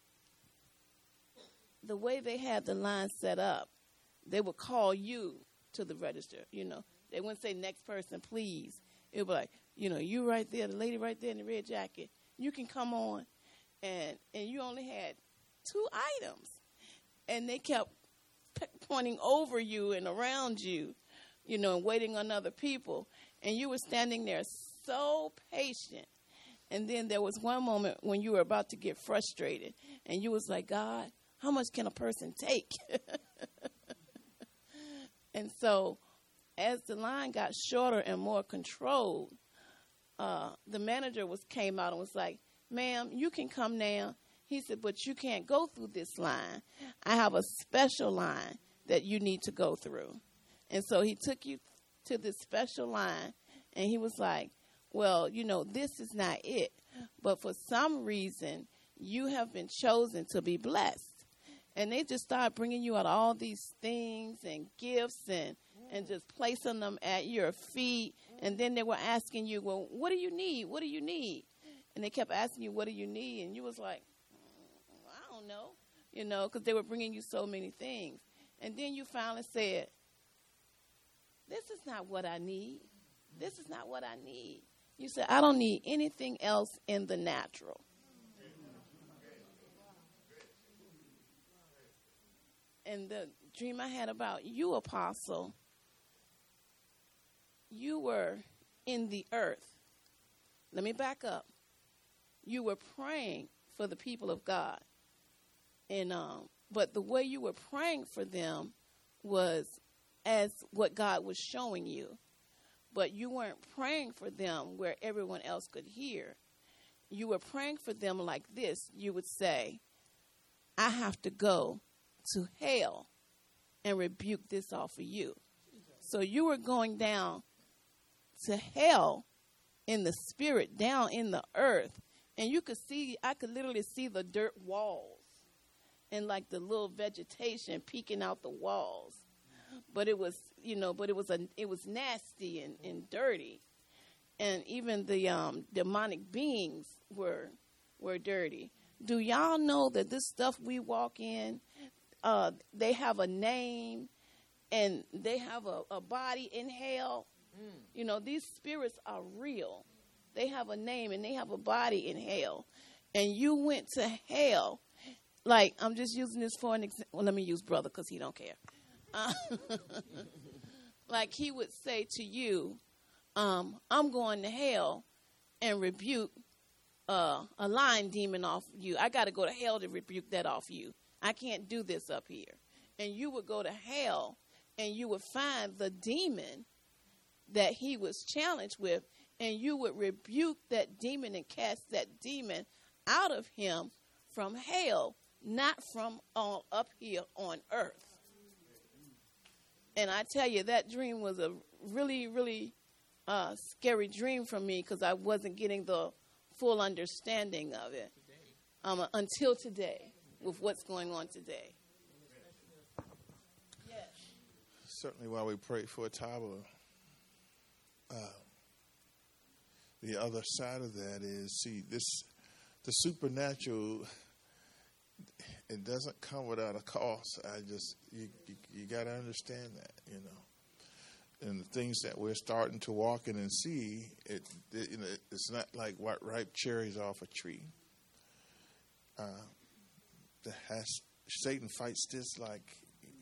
the way they had the line set up, they would call you to the register, you know. They wouldn't say, next person, please. It would be like, you know, you right there, the lady right there in the red jacket, you can come on. And you only had 2 items. And they kept pointing over you and around you, you know, and waiting on other people. And you were standing there so patient. And then there was one moment when you were about to get frustrated. And you was like, God, how much can a person take? And so as the line got shorter and more controlled, the manager came out and was like, ma'am, you can come now. He said, but you can't go through this line. I have a special line that you need to go through. And so he took you to this special line, and he was like, well, you know, this is not it. But for some reason, you have been chosen to be blessed. And they just started bringing you out all these things and gifts and just placing them at your feet. And then they were asking you, well, what do you need? What do you need? And they kept asking you, what do you need? And you was like, I don't know, you know, because they were bringing you so many things. And then you finally said, this is not what I need. This is not what I need. You said, I don't need anything else in the natural. And the dream I had about you, Apostle, you were in the earth. Let me back up. You were praying for the people of God. And but the way you were praying for them was as what God was showing you. But you weren't praying for them where everyone else could hear. You were praying for them like this. You would say, I have to go to hell and rebuke this off of you. So you were going down to hell in the spirit, down in the earth. And you could see, I could literally see the dirt walls and like the little vegetation peeking out the walls. But it was, it was nasty and dirty. And even the demonic beings were dirty. Do y'all know that this stuff we walk in, they have a name and they have a body in hell? These spirits are real. They have a name and they have a body in hell. And you went to hell. Like, I'm just using this for an example. Well, let me use brother because he don't care. Like he would say to you, I'm going to hell and rebuke a lying demon off you. I got to go to hell to rebuke that off you. I can't do this up here. And you would go to hell and you would find the demon that he was challenged with, and you would rebuke that demon and cast that demon out of him from hell, not from up here on earth. And I tell you, that dream was a really, really scary dream for me because I wasn't getting the full understanding of it until today with what's going on today. Yes. Certainly while we pray for Taba, the other side of that is, the supernatural, it doesn't come without a cost. You got to understand that, And the things that we're starting to walk in and see, it's not like ripe cherries off a tree. Satan fights this like,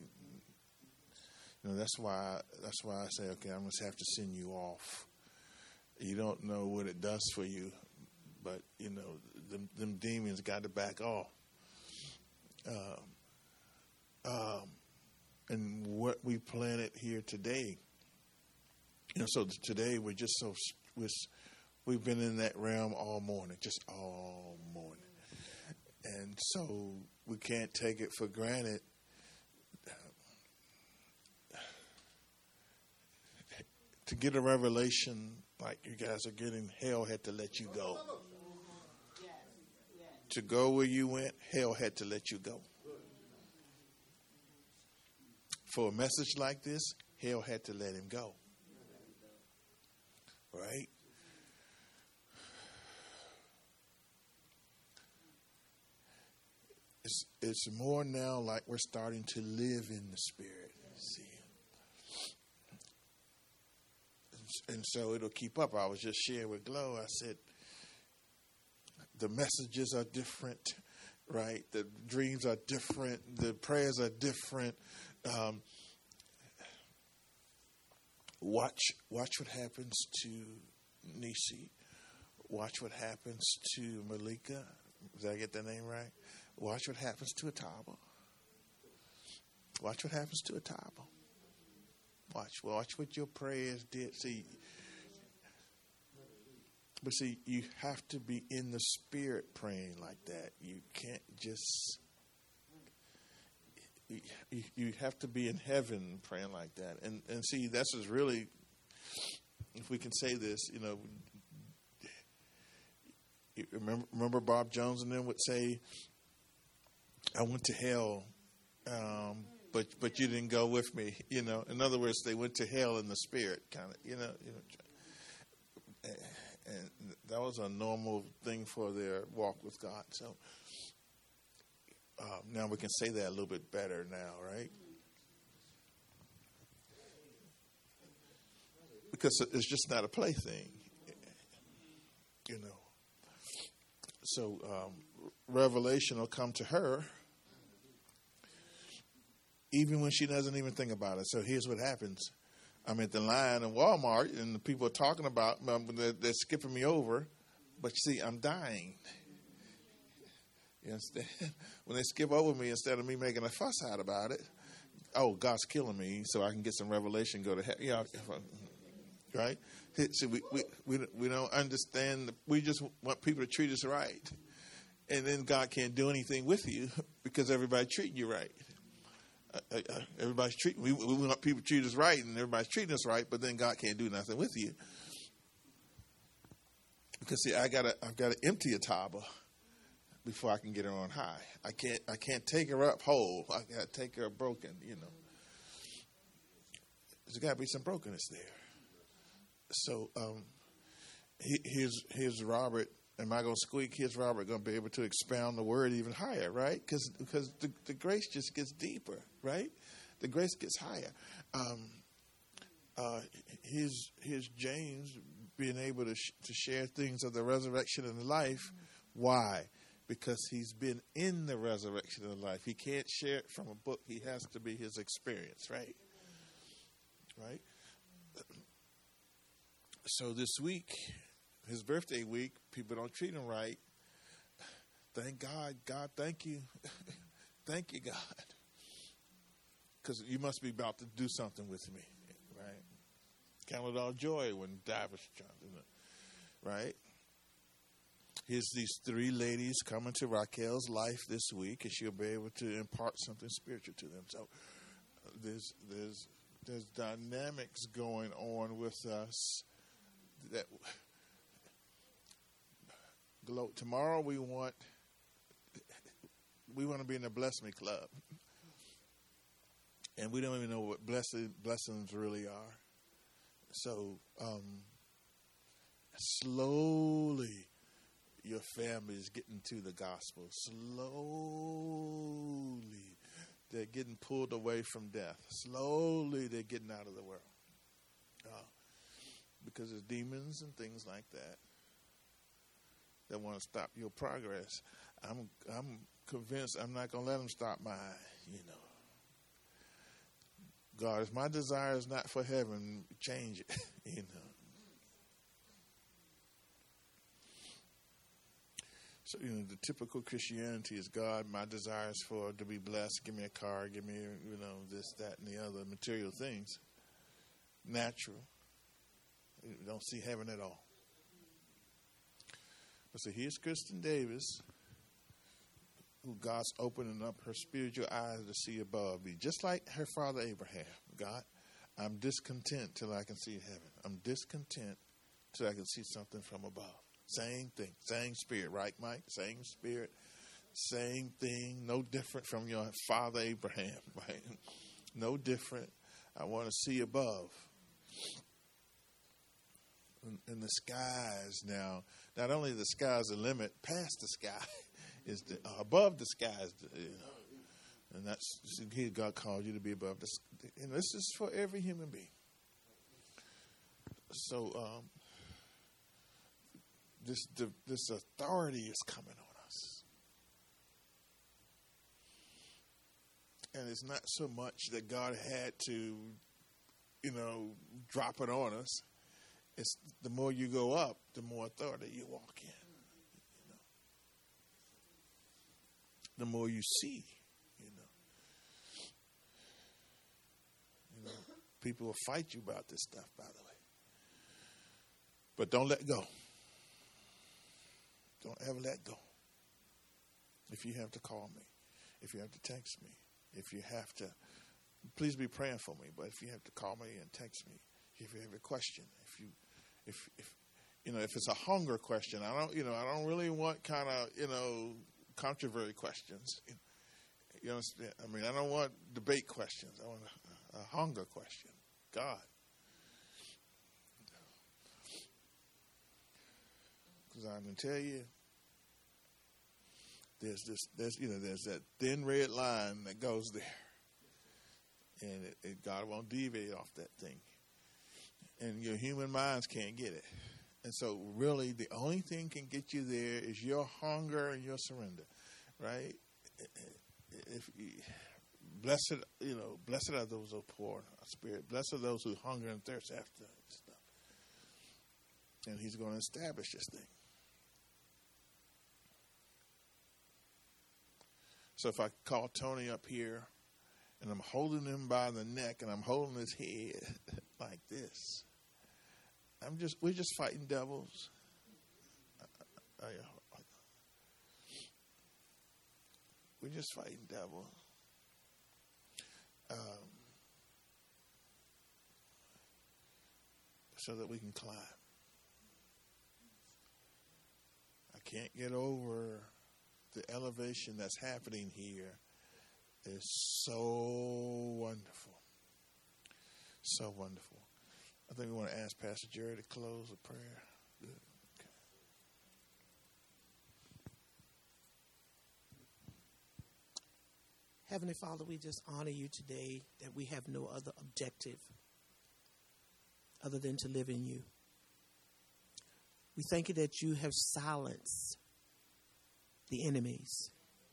that's why I say, okay, I'm going to have to send you off. You don't know what it does for you, but them demons got to back off. And what we planted here today, so today we're just we've been in that realm all morning, just all morning. And so we can't take it for granted. To get a revelation like you guys are getting, hell had to let you go. To go where you went, hell had to let you go. For a message like this, hell had to let him go. Right? It's more now like we're starting to live in the Spirit. See? And so it'll keep up. I was just sharing with Glow. I said, the messages are different, right? The dreams are different. The prayers are different. Watch what happens to Nisi. Watch what happens to Malika. Did I get that name right? Watch what happens to Ataba. Watch what happens to Ataba. Watch what your prayers did. But you have to be in the Spirit praying like that. You can't just. You have to be in heaven praying like that. And see, that's just really, if we can say this, remember Bob Jones and them would say, I went to hell, but you didn't go with me. In other words, they went to hell in the Spirit, kind of. And that was a normal thing for their walk with God. So now we can say that a little bit better now, right? because it's just not a plaything, you know. So revelation will come to her even when she doesn't even think about it. So here's what happens. I'm at the line in Walmart, and the people are talking about, they're skipping me over, but see, I'm dying. You understand? When they skip over me, instead of me making a fuss out about it, oh, God's killing me, so I can get some revelation, go to hell. Yeah, right? See, we don't understand. We just want people to treat us right. And then God can't do anything with you because everybody's treating you right. Everybody's treating. We want people to treat us right, and everybody's treating us right. But then God can't do nothing with you because see, I've got to empty a toddler before I can get her on high. I can't take her up whole. I got to take her up broken. You know, there's got to be some brokenness there. So here's Robert. Am I going to squeak? Here's Robert going to be able to expound the word even higher, right? Because the grace just gets deeper, right? The grace gets higher. Here's James being able to share things of the resurrection and the life. Why? Because he's been in the resurrection and the life. He can't share it from a book. He has to be his experience, right? Right? So this week, his birthday week, people don't treat him right. Thank God. God, thank you. Thank you, God. Because you must be about to do something with me, right? Count it all joy when divers trying to, right? Here's these 3 ladies coming to Raquel's life this week, and she'll be able to impart something spiritual to them. So there's dynamics going on with us that tomorrow we want to be in the Bless Me Club, and we don't even know what blessings really are. So slowly your family is getting to the gospel. Slowly they're getting pulled away from death. Slowly they're getting out of the world. Because there's demons and things like that want to stop your progress. I'm convinced I'm not going to let them stop mine, you know. God, if my desire is not for heaven, change it, you know. So, you know, the typical Christianity is, God, my desire is to be blessed. Give me a car, give me, you know, this, that, and the other material things. Natural. You don't see heaven at all. But so here's Kristen Davis, who God's opening up her spiritual eyes to see above me. Just like her father Abraham. God, I'm discontent till I can see heaven. I'm discontent till I can see something from above. Same thing, same spirit, right, Mike? Same spirit, same thing, no different from your father Abraham, right? No different. I want to see above. In the skies now, not only the sky's the limit, past the sky is above the skies, you know. And that's here God called you to be above this. And this is for every human being. So this authority is coming on us. And it's not so much that God had to, you know, drop it on us. It's the more you go up, the more authority you walk in. You know, the more you see. You know, people will fight you about this stuff, by the way. But don't let go. Don't ever let go. If you have to call me, if you have to text me, if you have to, please be praying for me. But if you have to call me and text me, if you have a question, if it's a hunger question, I don't really want kind of, you know, controversy questions. You understand? I mean, I don't want debate questions. I want a hunger question. God. Because I'm going to tell you, there's that thin red line that goes there. And God won't deviate off that thing. and your human minds can't get it. And so really the only thing can get you there is your hunger and your surrender, right? Blessed are those who are poor in spirit. Blessed are those who hunger and thirst after stuff. And he's going to establish this thing. So if I call Tony up here and I'm holding him by the neck and I'm holding his head like this, we're just fighting devils. We're just fighting devils. So that we can climb. I can't get over the elevation that's happening here. Is so wonderful. So wonderful. I think we want to ask Pastor Jerry to close with prayer. Good. Okay. Heavenly Father, we just honor you today that we have no other objective other than to live in you. We thank you that you have silenced the enemies.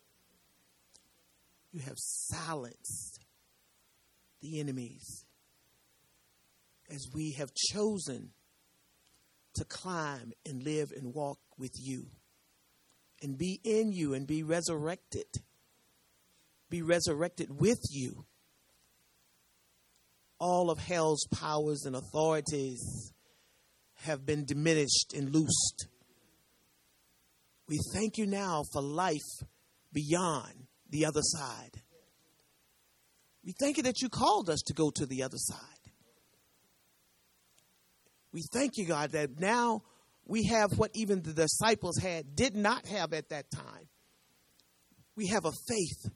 You have silenced the enemies as we have chosen to climb and live and walk with you and be in you and be resurrected. Be resurrected with you. All of hell's powers and authorities have been diminished and loosed. We thank you now for life beyond the other side. We thank you that you called us to go to the other side. We thank you, God, that now we have what even the disciples did not have at that time. We have a faith.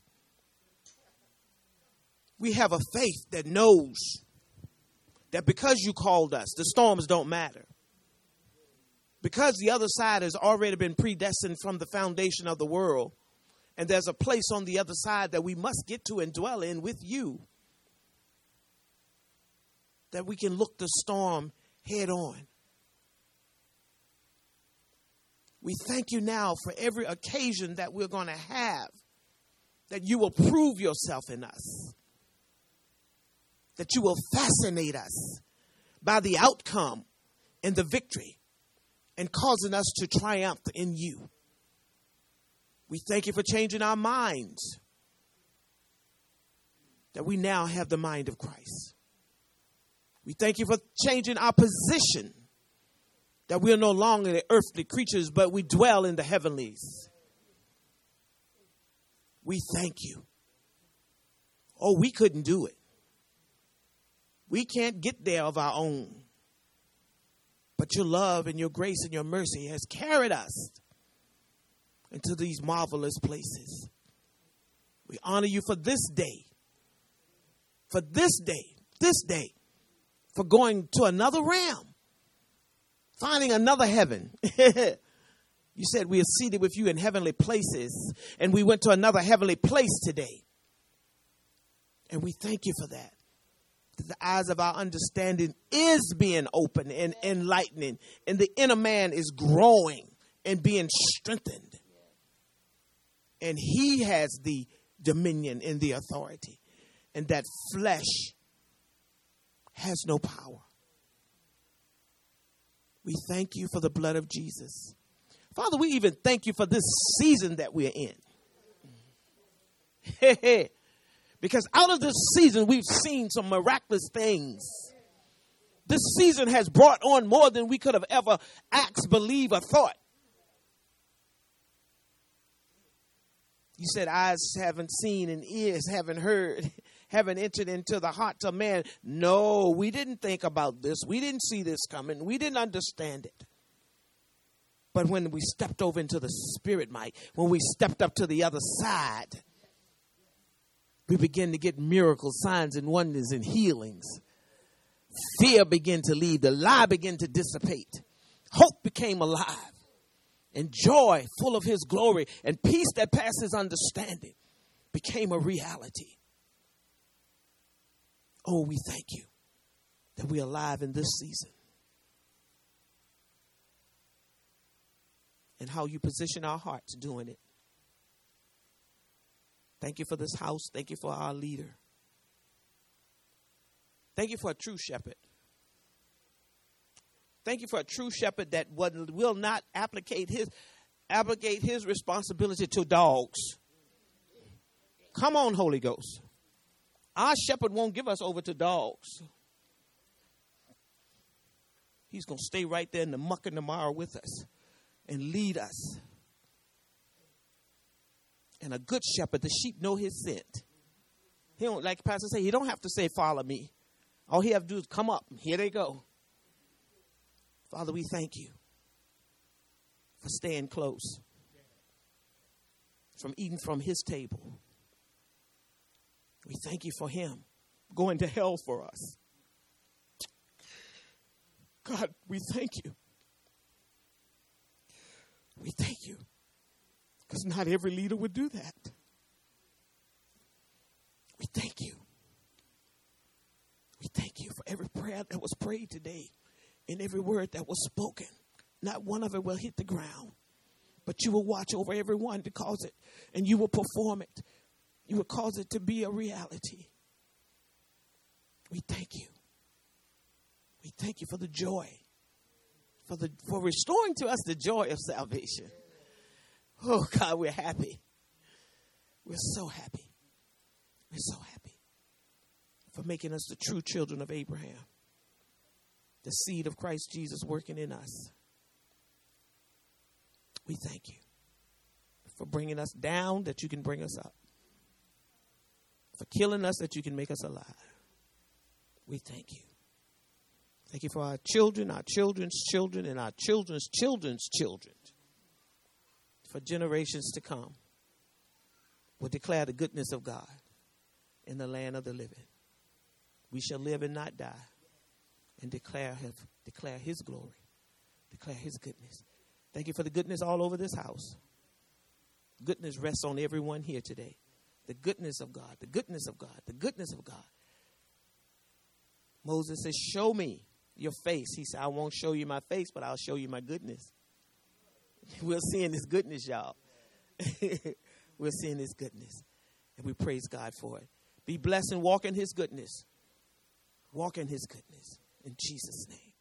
We have a faith that knows that because you called us, the storms don't matter. Because the other side has already been predestined from the foundation of the world, and there's a place on the other side that we must get to and dwell in with you, that we can look the storm head on. We thank you now for every occasion that we're going to have, that you will prove yourself in us, that you will fascinate us by the outcome and the victory and causing us to triumph in you. We thank you for changing our minds, that we now have the mind of Christ. We thank you for changing our position, that we are no longer the earthly creatures, but we dwell in the heavenlies. We thank you. Oh, we couldn't do it. We can't get there of our own. But your love and your grace and your mercy has carried us into these marvelous places. We honor you for this day. For this day, for going to another realm, finding another heaven. You said we are seated with you in heavenly places, and we went to another heavenly place today. And we thank you for that. The eyes of our understanding is being opened and enlightening, and the inner man is growing and being strengthened. And he has the dominion and the authority, and that flesh has no power. We thank you for the blood of Jesus. Father, we even thank you for this season that we're in. Because out of this season, we've seen some miraculous things. This season has brought on more than we could have ever asked, believed, or thought. You said eyes haven't seen and ears haven't heard, haven't entered into the heart of man. No, we didn't think about this. We didn't see this coming. We didn't understand it. But when we stepped over into the spirit, Mike, when we stepped up to the other side, we began to get miracles, signs, and wonders and healings. Fear began to leave. The lie began to dissipate. Hope became alive. And joy, full of his glory, and peace that passes understanding became a reality. Oh, we thank you. that we're alive in this season. And how you position our hearts doing it. Thank you for this house. Thank you for our leader. Thank you for a true shepherd. Thank you for a true shepherd that will not applicate his responsibility to dogs. Come on, Holy Ghost. Our shepherd won't give us over to dogs. He's going to stay right there in the muck and the mire with us and lead us. And a good shepherd, the sheep know his scent. He don't, like Pastor say, he don't have to say, follow me. All he have to do is come up. Here they go. Father, we thank you for staying close, from eating from his table. We thank you for him going to hell for us. God, we thank you. We thank you. Because not every leader would do that. We thank you. We thank you for every prayer that was prayed today and every word that was spoken. Not one of it will hit the ground. But you will watch over everyone to cause it. And you will perform it. You will cause it to be a reality. We thank you. We thank you for the joy. For restoring to us the joy of salvation. Oh, God, we're happy. We're so happy. We're so happy for making us the true children of Abraham. The seed of Christ Jesus working in us. We thank you for bringing us down that you can bring us up. For killing us that you can make us alive. We thank you. Thank you for our children, our children's children, and our children's children's children. For generations to come, will declare the goodness of God in the land of the living. We shall live and not die, and declare his glory, declare his goodness. Thank you for the goodness all over this house. Goodness rests on everyone here today. The goodness of God, the goodness of God, the goodness of God. Moses says, show me your face. He said, I won't show you my face, but I'll show you my goodness. We're seeing his goodness, y'all. We're seeing his goodness. And we praise God for it. Be blessed and walk in his goodness. Walk in his goodness. In Jesus' name.